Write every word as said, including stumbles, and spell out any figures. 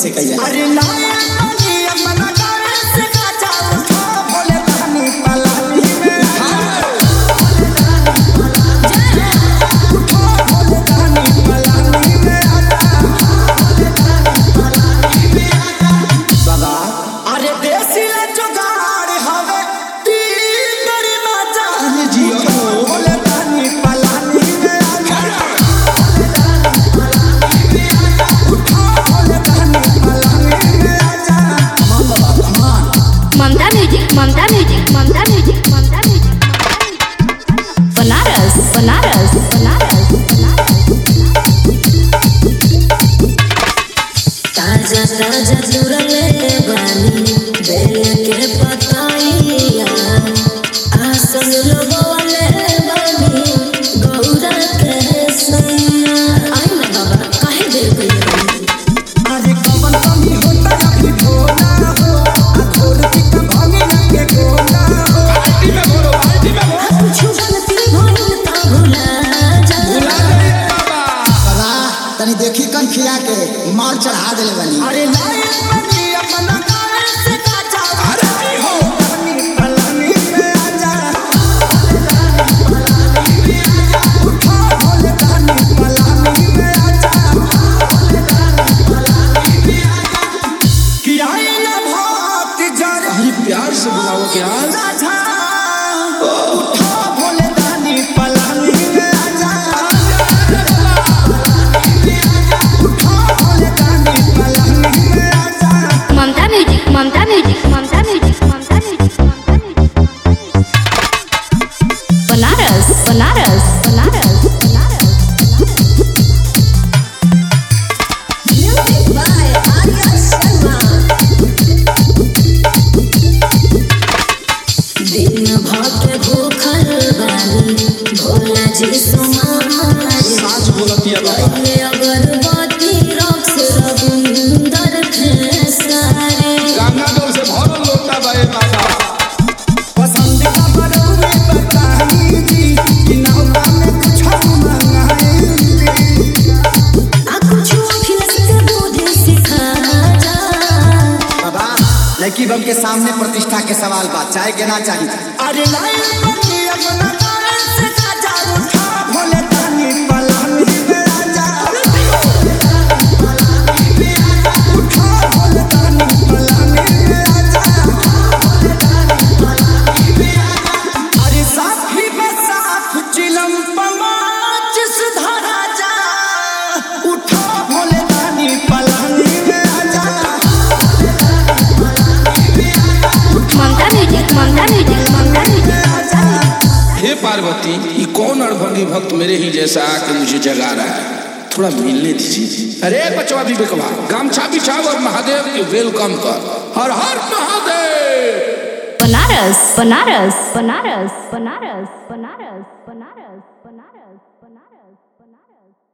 कैसे कहिए अरे लाया पानी अपना गाड़ी से काचा उठा भोले पानी पलानी में उठा भोले पानी पलानी में बाबा अरे देसी ले जुगाड़ हवे तीन बड़ी माचा जी भोले पानी पलानी में Mamta music Mamta music Mamta music Mamta music Banaras Banaras Banaras ताजा ताजा जुरले बानी बेल के पताइया आसन लगवले बानी गौरा के सैया आई ना बाबा काहे देर कइले अरे कवन कमी होता अभी भोला हो अखोर की भांगे के गोला हो बाल्टी में भरो बाल्टी में भरो कुछ गलती भइल त भुला जा भुला गए बाबा बाबा तनी देखी कन खिया के माल चढ़ा देले बनी अरे लाए पानी अपना गाड़ी से काचा अरे हो पानी पलानी में आजा उठा भोले पानी पलानी में आजा किराए ना भात जर अरे प्यार से बुलाओ प्यार राजा उठा भोले पानी पलानी में आजा उठा भोले पानी पलानी में आजा Mamta music Mamta music Mamta music Mamta music Mamta music Banaras Banaras Banaras Banaras music by Arya Sharma दिन भर के भूखल बानी भोला जी समाज साच बोलतिया बाबा ये अगरबत्ती रक्स रविंदर खेसारी गंगा जल से भरल लोटा बाए बाबा पसंद का बरौनी बताई जी कि नौका में कुछ मंगाई आ कुछ अखिलेश के बुद्धि सिखा जा बाबा लड़की बम के सामने प्रतिष्ठा के सवाल बात चाहे के ना चाहिए अरे लाए पानी अपना गाड़ी से काचा उठा भोले पानी पलानी में आजा उठा भोले पानी पलानी में आजा अरे साथी बसात चिलम पमाच सुधारा जा उठा भोले पानी पलानी में आजा Mamta music Mamta music Mamta music हे पार्वती ये कौन अड़भंगी भक्त मेरे ही जैसा आके मुझे जगा रहा है थोड़ा मिलने दीजिए अरे बचवा विवेकवा गामछा बिछाओ और महादेव के वेलकम कर हर हर महादेव बनारस बनारस बनारस बनारस बनारस बनारस बनारस बनारस बनारस